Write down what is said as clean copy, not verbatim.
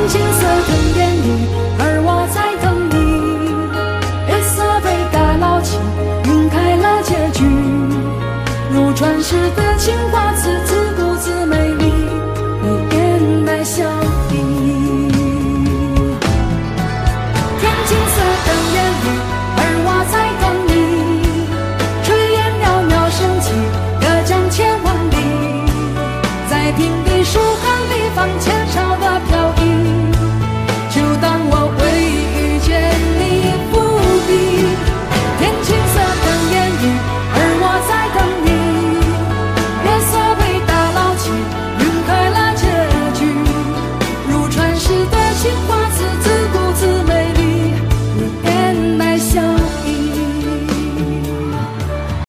青色等烟雨，而我在等你。月色被打捞起，晕开了结局。如传世的情话，字字不字美丽，你眼带笑意。天青色等烟雨，而我在等你。炊烟袅袅升起，隔江千万里，在平地数。